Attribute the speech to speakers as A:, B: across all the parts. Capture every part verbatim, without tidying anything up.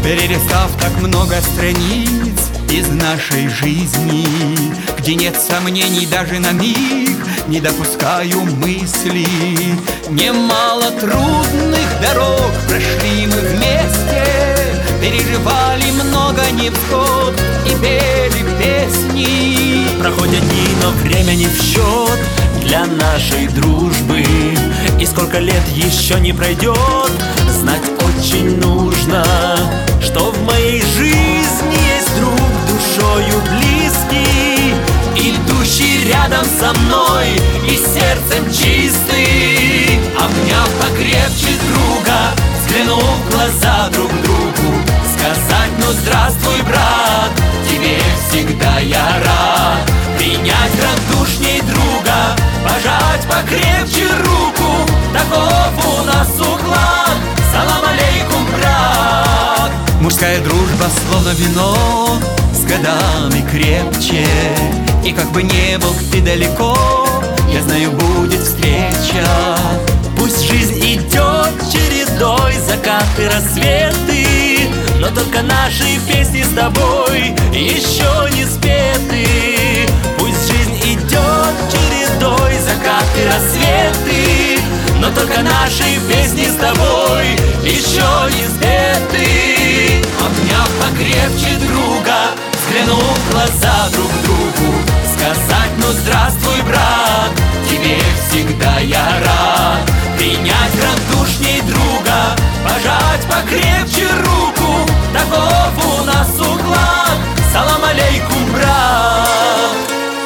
A: Перелистав так много страниц из нашей жизни, где нет сомнений даже на миг, не допускаю мысли. Немало трудных дорог прошли мы вместе, переживали много невзгод и пели песни.
B: Проходят дни, но время не в счет для нашей дружбы. И сколько лет еще не пройдет, знать очень нужно, что в моей жизни есть друг душою близкий, идущий рядом со мной и сердцем чистый. Обняв покрепче друга, взглянув в глаза друг другу, сказать: ну здравствуй, брат, тебе всегда я рад. Принять радушней друга, пожать покрепче руку, таков у нас уклад. Салам алейкум, брат.
A: Мужская дружба словно вино, с годами крепче. И как бы не был ты далеко, я знаю, будет встреча.
B: Пусть жизнь идет чередой, закаты, рассветы, но только наши песни с тобой еще не спеты. Пусть жизнь идет чередой, закаты, рассветы, но только наши песни с тобой еще не спеты. Обняв покрепче друга, взглянув в глаза друг другу, сказать: ну здравствуй, брат, тебе всегда я рад. Принять радушней друга, пожать покрепче руку, таков у нас уклад. Салам алейкум, брат.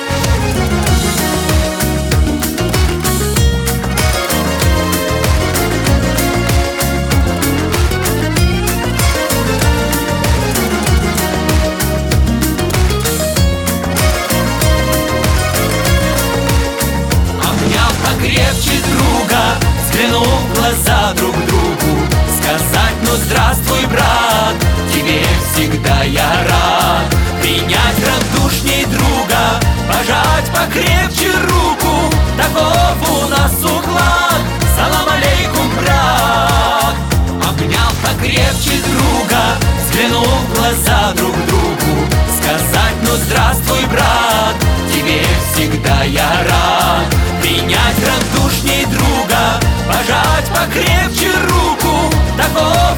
B: Покрепче друга, взглянув в глаза друг другу, сказать: ну здравствуй, брат, тебе всегда я рад. Принять радушней друга, пожать покрепче руку, таков у нас уклад. Салам алейкум, брат. Обняв покрепче друга, взглянув в глаза друг другу, сказать: ну здравствуй, брат, тебе всегда я рад. Принять радушней друга, пожать покрепче руку, таков